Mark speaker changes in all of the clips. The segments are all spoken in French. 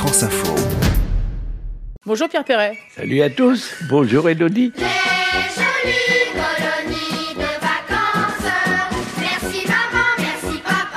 Speaker 1: France Info.
Speaker 2: Bonjour Pierre Perret.
Speaker 3: Salut à tous, bonjour Élodie.
Speaker 4: Les jolies colonies de vacances, merci maman, merci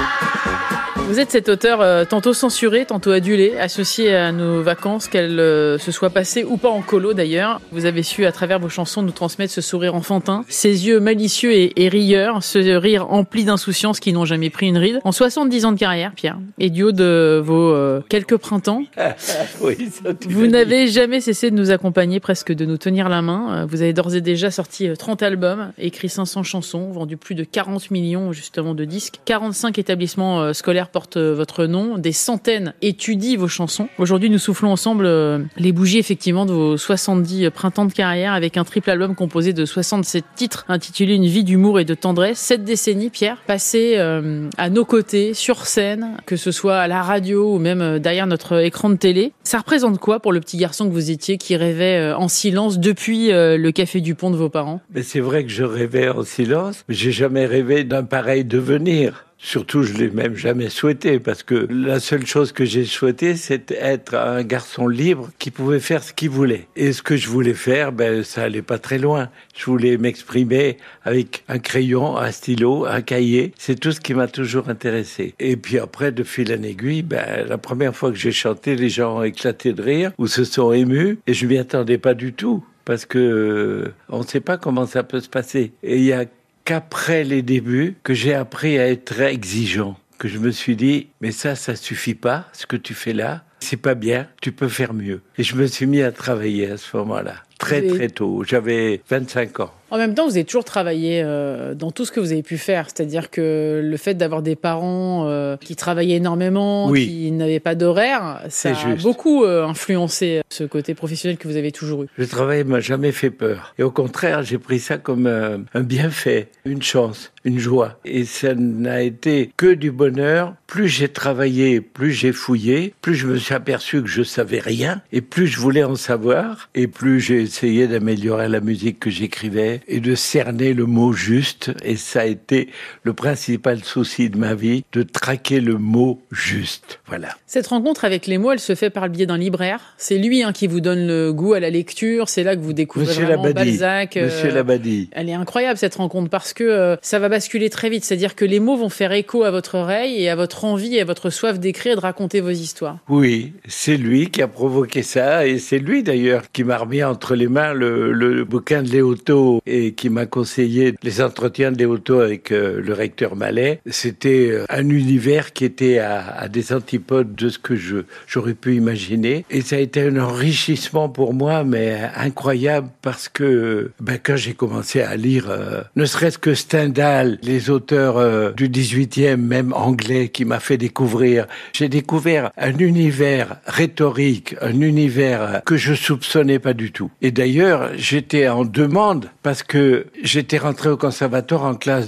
Speaker 4: papa.
Speaker 2: Vous êtes cet auteur tantôt censuré, tantôt adulé, associé à nos vacances, qu'elles se soient passées ou pas en colo d'ailleurs. Vous avez su à travers vos chansons nous transmettre ce sourire enfantin, ces yeux malicieux et rieurs, ce rire empli d'insouciance qui n'ont jamais pris une ride. En 70 ans de carrière, Pierre, et du haut de vos quelques printemps,
Speaker 3: Oui, ça,
Speaker 2: vous n'avez jamais cessé de nous accompagner, presque de nous tenir la main. Vous avez d'ores et déjà sorti 30 albums, écrit 500 chansons, vendu plus de 40 millions justement de disques. 45 établissements scolaires portent votre nom, des centaines étudient vos chansons. Aujourd'hui, nous soufflons ensemble les bougies effectivement de vos 70 printemps de carrière avec un triple album composé de 67 titres intitulé Une vie d'humour et de tendresse. 7 décennies, Pierre, passées à nos côtés, sur scène, que ce soit à la radio ou même derrière notre écran de télé. Ça représente quoi pour le petit garçon que vous étiez qui rêvait en silence depuis le Café du Pont de vos parents?
Speaker 3: Mais c'est vrai que je rêvais en silence, mais j'ai jamais rêvé d'un pareil devenir. Surtout, je l'ai même jamais souhaité, parce que la seule chose que j'ai souhaité, c'est être un garçon libre qui pouvait faire ce qu'il voulait. Et ce que je voulais faire, ça allait pas très loin. Je voulais m'exprimer avec un crayon, un stylo, un cahier. C'est tout ce qui m'a toujours intéressé. Et puis après, de fil en aiguille, la première fois que j'ai chanté, les gens ont éclaté de rire, ou se sont émus, et je m'y attendais pas du tout, parce que on ne sait pas comment ça peut se passer. Et il y a qu'après les débuts, que j'ai appris à être exigeant, que je me suis dit, mais ça suffit pas, ce que tu fais là, c'est pas bien, tu peux faire mieux. Et je me suis mis à travailler à ce moment-là, très tôt, j'avais 25 ans.
Speaker 2: En même temps, vous avez toujours travaillé dans tout ce que vous avez pu faire. C'est-à-dire que le fait d'avoir des parents qui travaillaient énormément,
Speaker 3: Oui.
Speaker 2: qui n'avaient pas d'horaire, ça a beaucoup influencé ce côté professionnel que vous avez toujours eu.
Speaker 3: Le travail m'a jamais fait peur. Et au contraire, j'ai pris ça comme un bienfait, une chance, une joie. Et ça n'a été que du bonheur. Plus j'ai travaillé, plus j'ai fouillé, plus je me suis aperçu que je savais rien, et plus je voulais en savoir, et plus j'ai essayé d'améliorer la musique que j'écrivais, et de cerner le mot juste. Et ça a été le principal souci de ma vie, de traquer le mot juste. Voilà.
Speaker 2: Cette rencontre avec les mots, elle se fait par le biais d'un libraire. C'est lui qui vous donne le goût à la lecture. C'est là que vous découvrez
Speaker 3: Monsieur
Speaker 2: vraiment
Speaker 3: Labadie.
Speaker 2: Balzac.
Speaker 3: Monsieur Labadie.
Speaker 2: Elle est incroyable cette rencontre parce que ça va basculer très vite. C'est-à-dire que les mots vont faire écho à votre oreille et à votre envie et à votre soif d'écrire et de raconter vos histoires.
Speaker 3: Oui, c'est lui qui a provoqué ça, et c'est lui d'ailleurs qui m'a remis entre les mains le bouquin de Léoto et qui m'a conseillé les entretiens de Léoto avec le recteur Mallet. C'était un univers qui était à des antipodes de ce que j'aurais pu imaginer, et ça a été un enrichissement pour moi, mais incroyable, parce que quand j'ai commencé à lire ne serait-ce que Stendhal, les auteurs du 18e, même anglais, qui m'a fait découvrir, j'ai découvert un univers rhétorique, un univers que je soupçonnais pas du tout. Et d'ailleurs, j'étais en demande, parce que j'étais rentré au conservatoire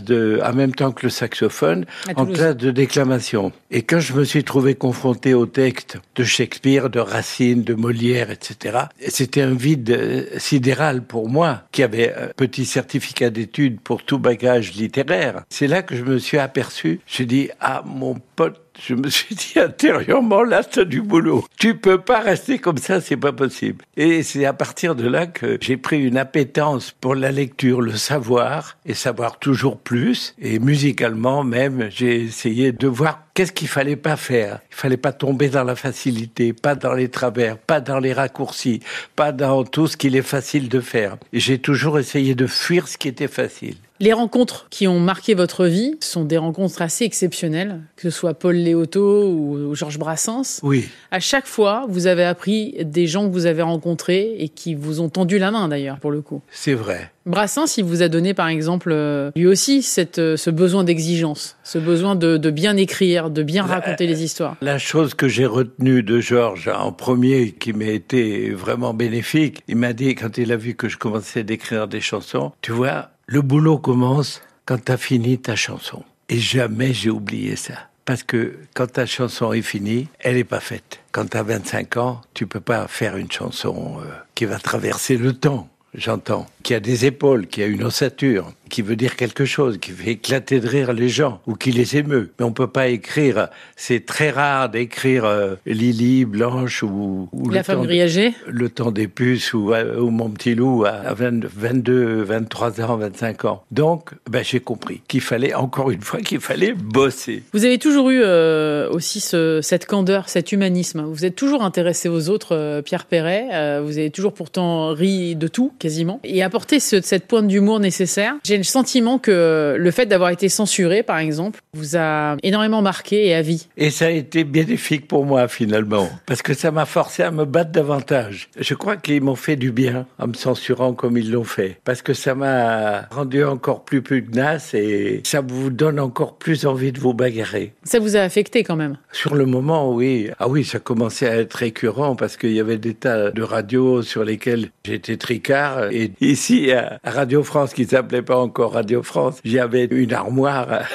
Speaker 3: en même temps que le saxophone, en classe de déclamation. Et quand je me suis trouvé confronté au texte de Shakespeare, de Racine, de Molière, etc., c'était un vide sidéral pour moi, qui avait un petit certificat d'études pour tout bagage littéraire. C'est là que je me suis aperçu, j'ai dit, mon pote, je me suis dit intérieurement, là, t'as du boulot. Tu peux pas rester comme ça, c'est pas possible. Et c'est à partir de là que j'ai pris une appétence pour la lecture, le savoir, et savoir toujours plus. Et musicalement même, j'ai essayé de voir qu'est-ce qu'il fallait pas faire. Il fallait pas tomber dans la facilité, pas dans les travers, pas dans les raccourcis, pas dans tout ce qu'il est facile de faire. Et j'ai toujours essayé de fuir ce qui était facile.
Speaker 2: Les rencontres qui ont marqué votre vie sont des rencontres assez exceptionnelles, que ce soit Paul Léoto ou Georges Brassens.
Speaker 3: Oui.
Speaker 2: À chaque fois, vous avez appris des gens que vous avez rencontrés et qui vous ont tendu la main d'ailleurs, pour le coup.
Speaker 3: C'est vrai.
Speaker 2: Brassens, il vous a donné par exemple, lui aussi, ce besoin d'exigence, ce besoin de bien écrire, de bien raconter les histoires.
Speaker 3: La chose que j'ai retenue de Georges en premier, qui m'a été vraiment bénéfique, il m'a dit, quand il a vu que je commençais d'écrire des chansons, tu vois, le boulot commence quand t'as fini ta chanson. Et jamais j'ai oublié ça. Parce que quand ta chanson est finie, elle n'est pas faite. Quand t'as 25 ans, tu peux pas faire une chanson qui va traverser le temps. J'entends, qui a des épaules, qui a une ossature, qui veut dire quelque chose, qui fait éclater de rire les gens ou qui les émeut. Mais on peut pas écrire, c'est très rare d'écrire Lily, Blanche ou
Speaker 2: La femme grillagée.
Speaker 3: Le temps des puces ou Mon petit loup à 22, 23 ans, 25 ans. Donc, j'ai compris qu'il fallait, encore une fois, qu'il fallait bosser.
Speaker 2: Vous avez toujours eu aussi cette candeur, cet humanisme. Vous êtes toujours intéressé aux autres, Pierre Perret. Vous avez toujours pourtant ri de tout, quasiment. Et apporté cette pointe d'humour nécessaire. J'ai le sentiment que le fait d'avoir été censuré, par exemple, vous a énormément marqué et à vie.
Speaker 3: Et ça a été bénéfique pour moi, finalement. Parce que ça m'a forcé à me battre davantage. Je crois qu'ils m'ont fait du bien en me censurant comme ils l'ont fait. Parce que ça m'a rendu encore plus pugnace et ça vous donne encore plus envie de vous bagarrer.
Speaker 2: Ça vous a affecté quand même?
Speaker 3: Sur le moment, oui. Ah oui, ça commençait à être récurrent parce qu'il y avait des tas de radios sur lesquelles j'étais tricard. Et ici, à Radio France, qui s'appelait pas encore Radio France, j'avais une armoire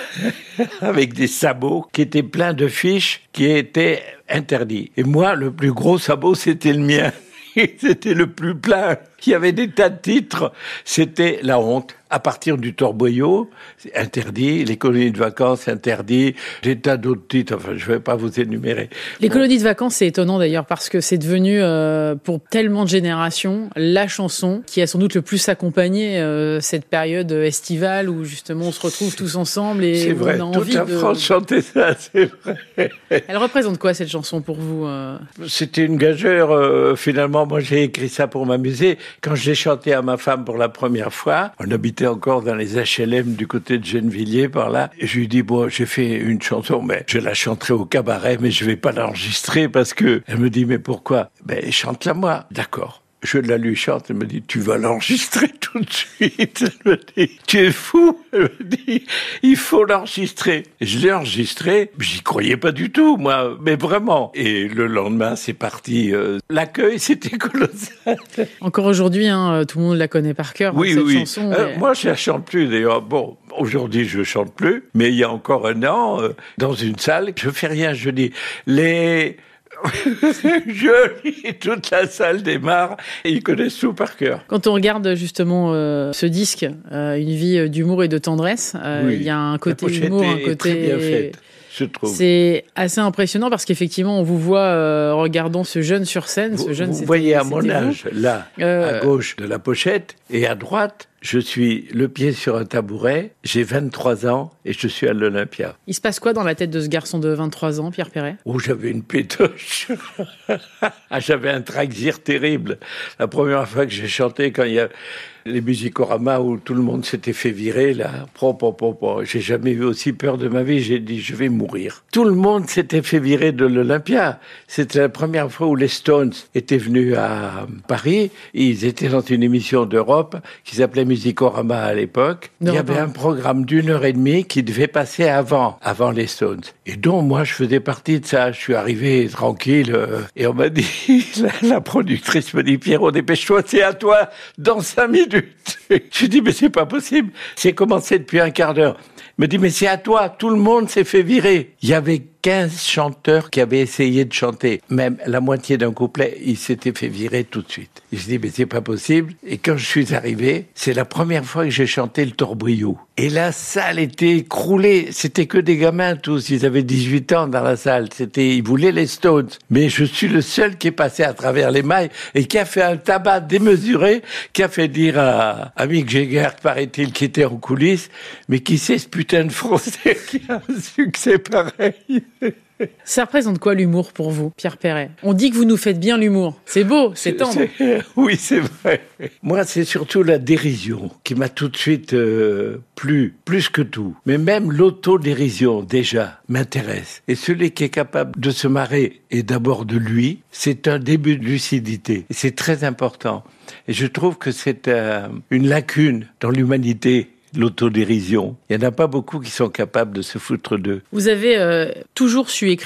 Speaker 3: avec des sabots qui étaient pleins de fiches qui étaient interdits. Et moi, le plus gros sabot, c'était le mien. C'était le plus plein. Il y avait des tas de titres. C'était la honte. À partir du Torboyau, c'est interdit. Les colonies de vacances, interdit. Des tas d'autres titres. Enfin, je ne vais pas vous énumérer.
Speaker 2: Les colonies de vacances, c'est étonnant d'ailleurs parce que c'est devenu, pour tellement de générations, la chanson qui a sans doute le plus accompagné cette période estivale où justement on se retrouve tous ensemble et
Speaker 3: c'est vrai,
Speaker 2: on a envie
Speaker 3: toute la France chantait ça, c'est vrai.
Speaker 2: Elle représente quoi cette chanson pour vous
Speaker 3: C'était une gageure. Finalement, moi j'ai écrit ça pour m'amuser. Quand je l'ai chanté à ma femme pour la première fois, on habitait encore dans les HLM du côté de Gennevilliers par là. Et je lui dis j'ai fait une chanson, mais je la chanterai au cabaret, mais je vais pas l'enregistrer parce que elle me dit mais pourquoi? Chante-la moi. D'accord. Je la lui chante, elle me dit, tu vas l'enregistrer tout de suite. Elle me dit, tu es fou. Elle me dit, il faut l'enregistrer. Et je l'ai enregistré, j'y croyais pas du tout, moi, mais vraiment. Et le lendemain, c'est parti. L'accueil, c'était colossal.
Speaker 2: Encore aujourd'hui, tout le monde la connaît par cœur, cette chanson.
Speaker 3: Moi, je la chante plus, d'ailleurs. Bon, aujourd'hui, je chante plus, mais il y a encore un an, dans une salle, je fais rien, je dis, je lis, toute la salle démarre et ils connaissent tout par cœur.
Speaker 2: Quand on regarde justement ce disque, une vie d'humour et de tendresse, il y a un côté humour, un côté
Speaker 3: très bien fait, je trouve.
Speaker 2: C'est assez impressionnant parce qu'effectivement on vous voit regardant ce jeune sur scène.
Speaker 3: Vous voyez à mon âge, là, à gauche de la pochette et à droite, je suis le pied sur un tabouret, j'ai 23 ans et je suis à l'Olympia.
Speaker 2: Il se passe quoi dans la tête de ce garçon de 23 ans, Pierre Perret?
Speaker 3: J'avais une pétoche. J'avais un traxir terrible. La première fois que j'ai chanté, quand il y a les Musicorama où tout le monde s'était fait virer, là, j'ai jamais eu aussi peur de ma vie. J'ai dit, je vais mourir. Tout le monde s'était fait virer de l'Olympia. C'était la première fois où les Stones étaient venus à Paris. Ils étaient dans une émission d'Europe qui s'appelait Musicorama à l'époque. Il y avait un programme d'1h30 qui devait passer avant les Stones. Et donc, moi, je faisais partie de ça. Je suis arrivé tranquille et on m'a dit, la productrice me dit, Pierrot, dépêche-toi, c'est à toi dans 5 minutes. Je dis, mais c'est pas possible. C'est commencé depuis un quart d'heure. Il me dit, mais c'est à toi. Tout le monde s'est fait virer. Il y avait 15 chanteurs qui avaient essayé de chanter. Même la moitié d'un couplet, ils s'étaient fait virer tout de suite. Et je dis, mais c'est pas possible. Et quand je suis arrivé, c'est la première fois que j'ai chanté le Torboyau. Et la salle était écroulée. C'était que des gamins tous. Ils avaient 18 ans dans la salle. Ils voulaient les Stones. Mais je suis le seul qui est passé à travers les mailles et qui a fait un tabac démesuré, qui a fait dire à Mick Jagger, paraît-il, qui était en coulisses, mais qui sait ce putain de français qui a un succès pareil.
Speaker 2: Ça représente quoi l'humour pour vous, Pierre Perret? On dit que vous nous faites bien l'humour. C'est beau, c'est tendre.
Speaker 3: Oui, c'est vrai. Moi, c'est surtout la dérision qui m'a tout de suite plu, plus que tout. Mais même l'autodérision, déjà, m'intéresse. Et celui qui est capable de se marrer, et d'abord de lui, c'est un début de lucidité. Et c'est très important. Et je trouve que c'est une lacune dans l'humanité. L'autodérision. Il n'y en a pas beaucoup qui sont capables de se foutre d'eux.
Speaker 2: Vous avez toujours su écrire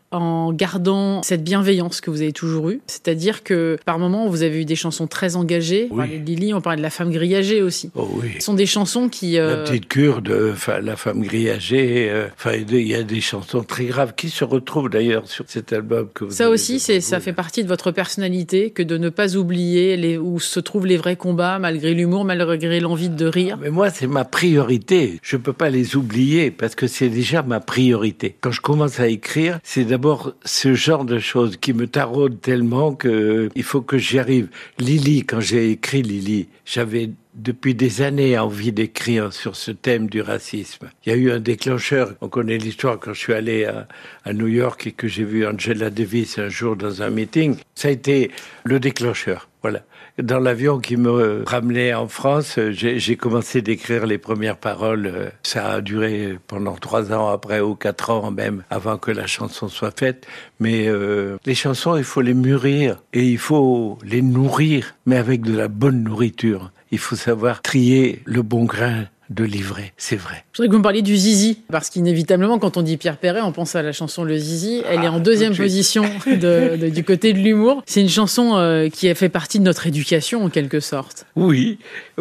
Speaker 2: en gardant cette bienveillance que vous avez toujours eue. C'est-à-dire que par moments, vous avez eu des chansons très engagées. On parlait de Lily, on parlait de La femme grillagée aussi.
Speaker 3: Oh oui.
Speaker 2: Ce sont des chansons qui...
Speaker 3: La petite Kurde, La femme grillagée, il y a des chansons très graves qui se retrouvent d'ailleurs sur cet album que vous
Speaker 2: Ça
Speaker 3: avez
Speaker 2: aussi, ça fait partie de votre personnalité, que de ne pas oublier où se trouvent les vrais combats, malgré l'humour, malgré l'envie de rire.
Speaker 3: Mais moi, c'est ma priorité. Je peux pas les oublier parce que c'est déjà ma priorité. Quand je commence à écrire, c'est d'abord ce genre de choses qui me taraudent tellement que il faut que j'y arrive. Lily, quand j'ai écrit Lily, j'avais depuis des années envie d'écrire sur ce thème du racisme. Il y a eu un déclencheur. On connaît l'histoire quand je suis allé à New York et que j'ai vu Angela Davis un jour dans un meeting. Ça a été le déclencheur. Voilà. Dans l'avion qui me ramenait en France, j'ai commencé d'écrire les premières paroles. Ça a duré pendant 3 ans après, ou 4 ans même, avant que la chanson soit faite. Mais les chansons, il faut les mûrir et il faut les nourrir, mais avec de la bonne nourriture. Il faut savoir trier le bon grain de livret, c'est vrai.
Speaker 2: Je voudrais que vous me parliez du zizi, parce qu'inévitablement, quand on dit Pierre Perret, on pense à la chanson Le Zizi. Elle est en deuxième position du côté de l'humour. C'est une chanson qui a fait partie de notre éducation, en quelque sorte.
Speaker 3: Oui,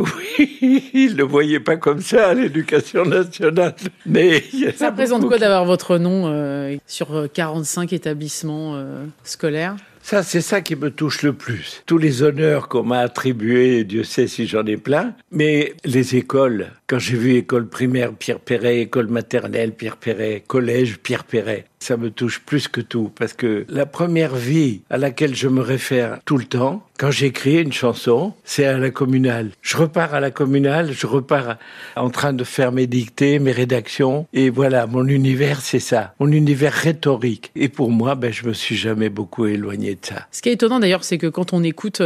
Speaker 3: il ne voyait pas comme ça, l'éducation nationale. Mais
Speaker 2: ça représente quoi d'avoir votre nom sur 45 établissements scolaires ?
Speaker 3: Ça, c'est ça qui me touche le plus. Tous les honneurs qu'on m'a attribués, Dieu sait si j'en ai plein, mais les écoles, quand j'ai vu école primaire Pierre Perret, école maternelle Pierre Perret, collège Pierre Perret, ça me touche plus que tout, parce que la première vie à laquelle je me réfère tout le temps, quand j'écris une chanson, c'est à la communale. Je repars à la communale, je repars en train de faire mes dictées, mes rédactions, et voilà, mon univers, c'est ça, mon univers rhétorique. Et pour moi, je me suis jamais beaucoup éloigné de ça.
Speaker 2: Ce qui est étonnant d'ailleurs, c'est que quand on écoute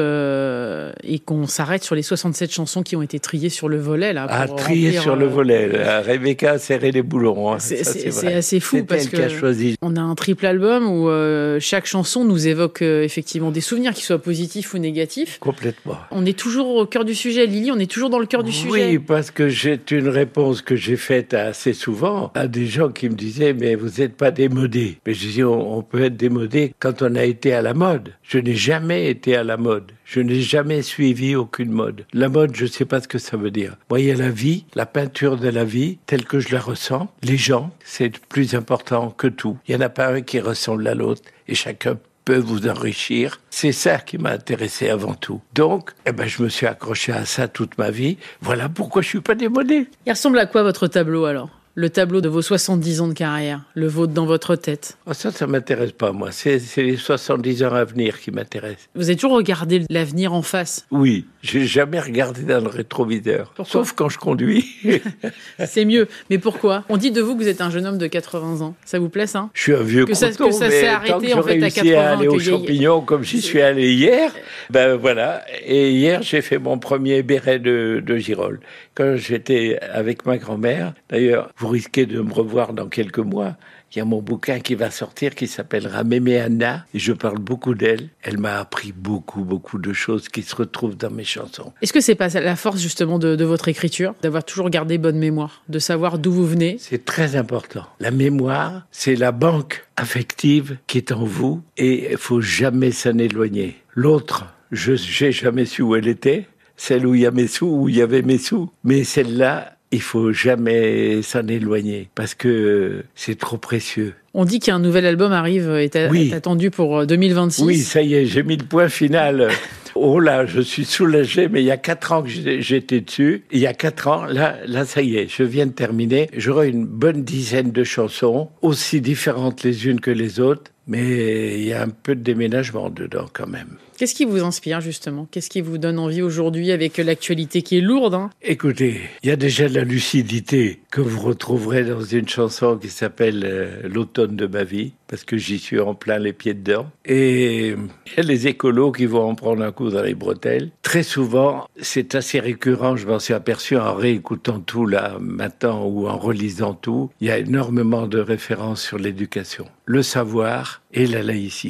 Speaker 2: et qu'on s'arrête sur les 67 chansons qui ont été triées sur le volet, là, pour
Speaker 3: triées sur le volet, Rebecca a serré les boulons. Hein.
Speaker 2: C'est assez fou parce que
Speaker 3: qui a choisi.
Speaker 2: On a un triple album où chaque chanson nous évoque effectivement des souvenirs, qu'ils soient positifs ou négatifs.
Speaker 3: Complètement.
Speaker 2: On est toujours au cœur du sujet. Lily, on est toujours dans le cœur du sujet.
Speaker 3: Oui, parce que c'est une réponse que j'ai faite assez souvent à des gens qui me disaient « mais vous n'êtes pas démodé ». Mais je dis on peut être démodé quand on a été à la mode. Je n'ai jamais été à la mode. Je n'ai jamais suivi aucune mode. La mode, je ne sais pas ce que ça veut dire. Moi, il y a la vie, la peinture de la vie, telle que je la ressens. Les gens, c'est plus important que tout. Il n'y en a pas un qui ressemble à l'autre et chacun peut vous enrichir. C'est ça qui m'a intéressé avant tout. Donc, je me suis accroché à ça toute ma vie. Voilà pourquoi je ne suis pas démodé.
Speaker 2: Il ressemble à quoi votre tableau alors ? Le tableau de vos 70 ans de carrière, le vôtre dans votre tête.
Speaker 3: Oh, ça m'intéresse pas, moi. C'est les 70 ans à venir qui m'intéressent.
Speaker 2: Vous avez toujours regardé l'avenir en face ?
Speaker 3: Oui, j'ai jamais regardé dans le rétroviseur.
Speaker 2: Pourquoi ?
Speaker 3: Sauf quand je conduis.
Speaker 2: C'est mieux. Mais pourquoi ? On dit de vous que vous êtes un jeune homme de 80 ans. Ça vous plaît, ça ?
Speaker 3: Je suis un vieux
Speaker 2: que ça
Speaker 3: croton,
Speaker 2: s'est
Speaker 3: mais
Speaker 2: arrêté
Speaker 3: tant que je
Speaker 2: en fait à
Speaker 3: réussis
Speaker 2: 80
Speaker 3: à aller aux
Speaker 2: qu'il y ait-
Speaker 3: champignons comme j'y suis allé hier, voilà. Et hier, j'ai fait mon premier béret de Girolles. Quand j'étais avec ma grand-mère, d'ailleurs, vous risquez de me revoir dans quelques mois. Il y a mon bouquin qui va sortir qui s'appellera Mémé Anna et je parle beaucoup d'elle. Elle m'a appris beaucoup de choses qui se retrouvent dans mes chansons.
Speaker 2: Est-ce que c'est pas la force justement de votre écriture, d'avoir toujours gardé bonne mémoire, de savoir d'où vous venez ?
Speaker 3: C'est très important. La mémoire, c'est la banque affective qui est en vous et il faut jamais s'en éloigner. L'autre, je n'ai jamais su où elle était. Celle où il y a mes sous, où il y avait mes sous. Mais celle-là, il faut jamais s'en éloigner parce que c'est trop précieux.
Speaker 2: On dit qu'un nouvel album arrive, est attendu pour 2026.
Speaker 3: Oui, ça y est, j'ai mis le point final. Oh là, je suis soulagé, mais il y a 4 ans que j'étais dessus. Il y a 4 ans, là, ça y est, je viens de terminer. J'aurai une bonne dizaine de chansons, aussi différentes les unes que les autres, mais il y a un peu de déménagement dedans quand même.
Speaker 2: Qu'est-ce qui vous inspire justement ? Qu'est-ce qui vous donne envie aujourd'hui avec l'actualité qui est lourde, hein ?
Speaker 3: Écoutez, il y a déjà de la lucidité que vous retrouverez dans une chanson qui s'appelle L'automne de ma vie, parce que j'y suis en plein les pieds dedans. Et il y a les écolos qui vont en prendre un coup dans les bretelles. Très souvent, c'est assez récurrent, je m'en suis aperçu en réécoutant tout là maintenant ou en relisant tout. Il y a énormément de références sur l'éducation, le savoir et la laïcité.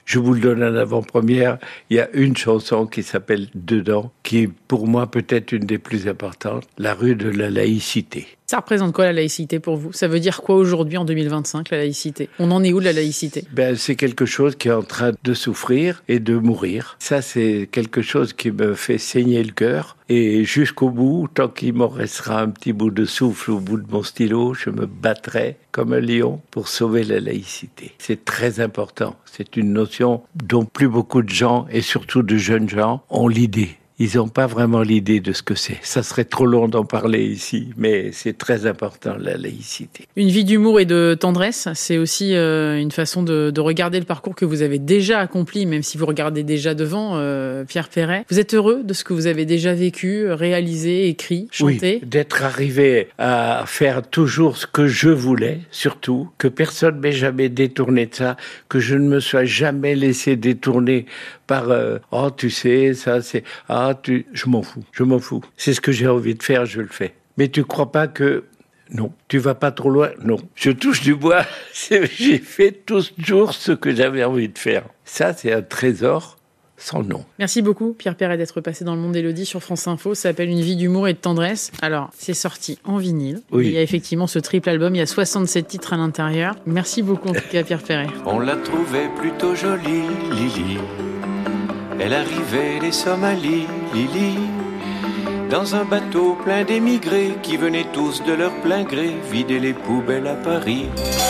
Speaker 3: Je vous le donne en avant-première. Il y a une chanson qui s'appelle Dedans, qui est pour moi peut-être une des plus importantes, La rue de la laïcité.
Speaker 2: Ça représente quoi la laïcité pour vous? Ça veut dire quoi aujourd'hui en 2025 la laïcité? On en est où de la laïcité?
Speaker 3: C'est quelque chose qui est en train de souffrir et de mourir. Ça, c'est quelque chose qui me fait saigner le cœur. Et jusqu'au bout, tant qu'il m'en restera un petit bout de souffle au bout de mon stylo, je me battrai comme un lion pour sauver la laïcité. C'est très important. C'est une notion dont plus beaucoup de gens, et surtout de jeunes gens, ont l'idée. Ils n'ont pas vraiment l'idée de ce que c'est. Ça serait trop long d'en parler ici, mais c'est très important, la laïcité.
Speaker 2: Une vie d'humour et de tendresse, c'est aussi une façon de regarder le parcours que vous avez déjà accompli, même si vous regardez déjà devant, Pierre Perret. Vous êtes heureux de ce que vous avez déjà vécu, réalisé, écrit, chanté?
Speaker 3: Oui, d'être arrivé à faire toujours ce que je voulais, surtout, que personne ne m'ait jamais détourné de ça, que je ne me sois jamais laissé détourner par oh tu sais ça c'est je m'en fous, c'est ce que j'ai envie de faire, je le fais. Mais tu crois pas que non, tu vas pas trop loin? Non, je touche du bois. J'ai fait toujours ce que j'avais envie de faire. Ça, c'est un trésor sans nom.
Speaker 2: Merci beaucoup Pierre Perret d'être passé dans Le Monde Élodie sur France Info. Ça s'appelle Une vie d'humour et de tendresse. Alors, c'est sorti en vinyle.
Speaker 3: Oui.
Speaker 2: Il y a effectivement ce triple album, il y a 67 titres à l'intérieur. Merci beaucoup en tout cas Pierre Perret.
Speaker 1: On la trouvait plutôt jolie, Lily. Elle arrivait des Somalies, Lily, dans un bateau plein d'émigrés qui venaient tous de leur plein gré vider les poubelles à Paris.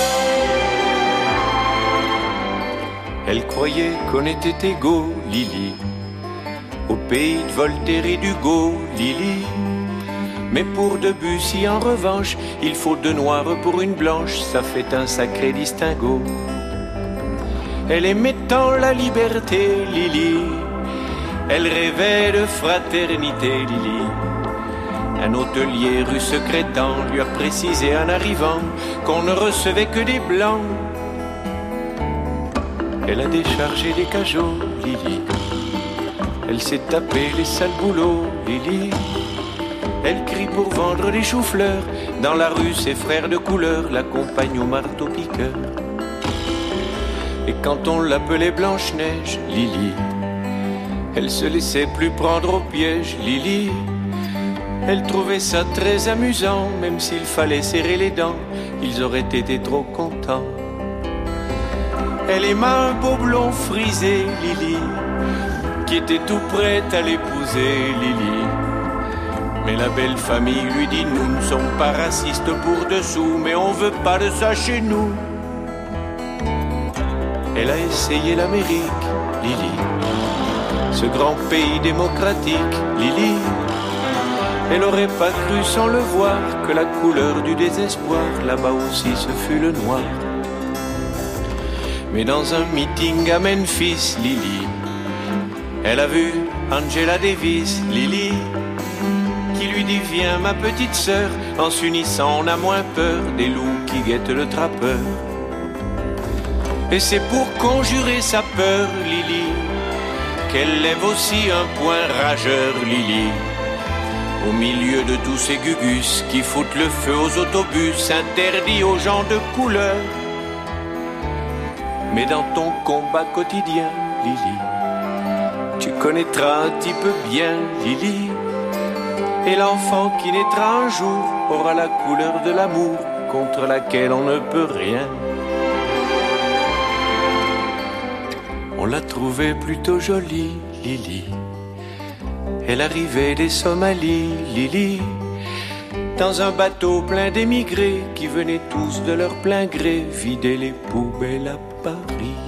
Speaker 1: Elle croyait qu'on était égaux, Lily, au pays de Voltaire et d'Hugo, Lily. Mais pour Debussy, en revanche, il faut deux noirs pour une blanche, ça fait un sacré distinguo. Elle aimait tant la liberté, Lily. Elle rêvait de fraternité, Lily. Un hôtelier rue Secrétan lui a précisé en arrivant qu'on ne recevait que des blancs. Elle a déchargé des cajots, Lily. Elle s'est tapé les sales boulots, Lily. Elle crie pour vendre des choux-fleurs. Dans la rue, ses frères de couleur l'accompagnent au marteau-piqueur. Et quand on l'appelait Blanche-Neige, Lily, elle se laissait plus prendre au piège, Lily. Elle trouvait ça très amusant, même s'il fallait serrer les dents, ils auraient été trop contents. Elle aima un beau blond frisé, Lily, qui était tout prête à l'épouser, Lily. Mais la belle famille lui dit, nous ne sommes pas racistes pour dessous, mais on veut pas de ça chez nous. Elle a essayé l'Amérique, Lily, ce grand pays démocratique, Lily. Elle aurait pas cru sans le voir que la couleur du désespoir, là-bas aussi ce fut le noir. Mais dans un meeting à Memphis, Lily, elle a vu Angela Davis, Lily, qui lui dit viens ma petite sœur, en s'unissant on a moins peur des loups qui guettent le trappeur. Et c'est pour conjurer sa peur, Lily, qu'elle lève aussi un poing rageur, Lily. Au milieu de tous ces gugus qui foutent le feu aux autobus, interdits aux gens de couleur. Mais dans ton combat quotidien, Lily, tu connaîtras un petit peu bien, Lily. Et l'enfant qui naîtra un jour aura la couleur de l'amour contre laquelle on ne peut rien. On la trouvait plutôt jolie, Lily. Elle arrivait des Somalies, Lily, dans un bateau plein d'émigrés qui venaient tous de leur plein gré vider les poubelles à Paris.